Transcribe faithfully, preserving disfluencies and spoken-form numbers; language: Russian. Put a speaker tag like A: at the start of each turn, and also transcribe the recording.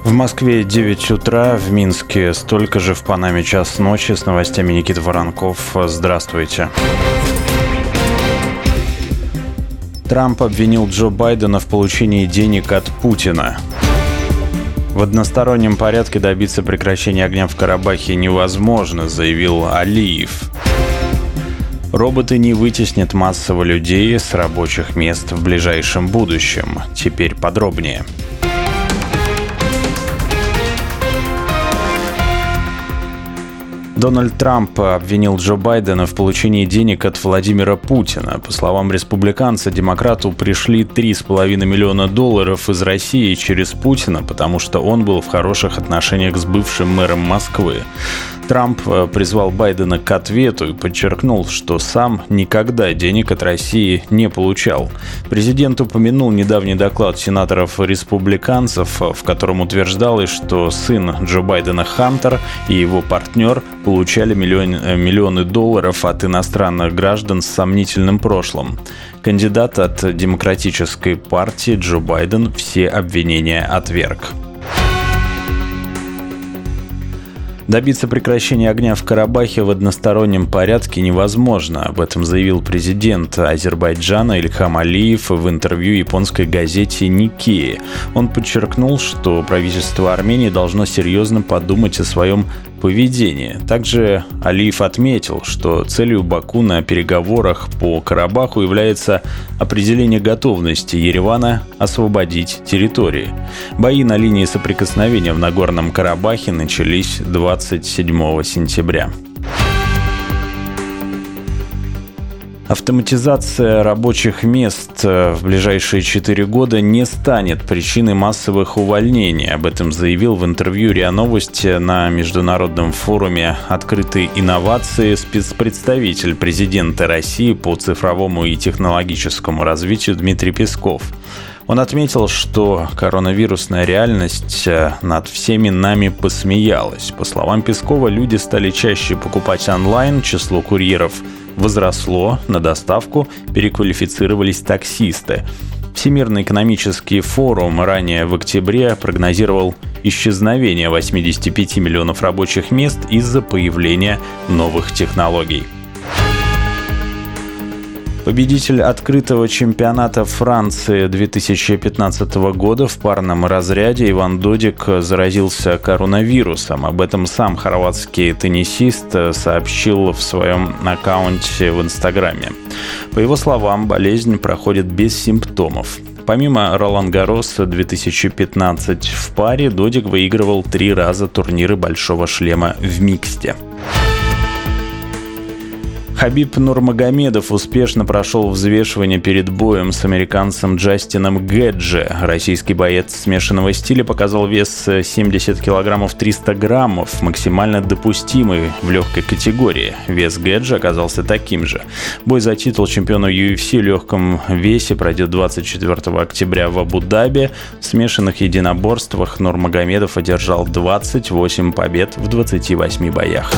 A: В Москве девять утра, в Минске столько же, в Панаме час ночи. С новостями Никита Воронков. Здравствуйте. Трамп обвинил Джо Байдена в получении денег от Путина. В одностороннем порядке добиться прекращения огня в Карабахе невозможно, заявил Алиев. Роботы не вытеснят массово людей с рабочих мест в ближайшем будущем. Теперь подробнее. Дональд Трамп обвинил Джо Байдена в получении денег от Владимира Путина. По словам республиканца, демократу пришли три с половиной миллиона долларов из России через Путина, потому что он был в хороших отношениях с бывшим мэром Москвы. Трамп призвал Байдена к ответу и подчеркнул, что сам никогда денег от России не получал. Президент упомянул недавний доклад сенаторов-республиканцев, в котором утверждалось, что сын Джо Байдена Хантер и его партнер получали миллион, миллионы долларов от иностранных граждан с сомнительным прошлым. Кандидат от Демократической партии Джо Байден все обвинения отверг. Добиться прекращения огня в Карабахе в одностороннем порядке невозможно. Об этом заявил президент Азербайджана Ильхам Алиев в интервью японской газете «Никкей». Он подчеркнул, что правительство Армении должно серьезно подумать о своем поведении. Также Алиев отметил, что целью Баку на переговорах по Карабаху является определение готовности Еревана освободить территории. Бои на линии соприкосновения в Нагорном Карабахе начались двадцать седьмого сентября. Автоматизация рабочих мест в ближайшие четыре года не станет причиной массовых увольнений. Об этом заявил в интервью РИА Новости на международном форуме «Открытые инновации» спецпредставитель президента России по цифровому и технологическому развитию Дмитрий Песков. Он отметил, что коронавирусная реальность над всеми нами посмеялась. По словам Пескова, люди стали чаще покупать онлайн, число курьеров возросло, на доставку переквалифицировались таксисты. Всемирный экономический форум ранее в октябре прогнозировал исчезновение восемьдесят пять миллионов рабочих мест из-за появления новых технологий. Победитель открытого чемпионата Франции две тысячи пятнадцатого года в парном разряде Иван Додик заразился коронавирусом. Об этом сам хорватский теннисист сообщил в своем аккаунте в Инстаграме. По его словам, болезнь проходит без симптомов. Помимо Ролан-Гаррос две тысячи пятнадцать в паре, Додик выигрывал три раза турниры «Большого шлема» в миксте. Хабиб Нурмагомедов успешно прошел взвешивание перед боем с американцем Джастином Гэджи. Российский боец смешанного стиля показал вес семьдесят килограммов триста граммов, максимально допустимый в легкой категории. Вес Гэджи оказался таким же. Бой за титул чемпиона ю эф си в легком весе пройдет двадцать четвёртого октября в Абу-Даби. В смешанных единоборствах Нурмагомедов одержал двадцать восемь побед в двадцати восьми боях.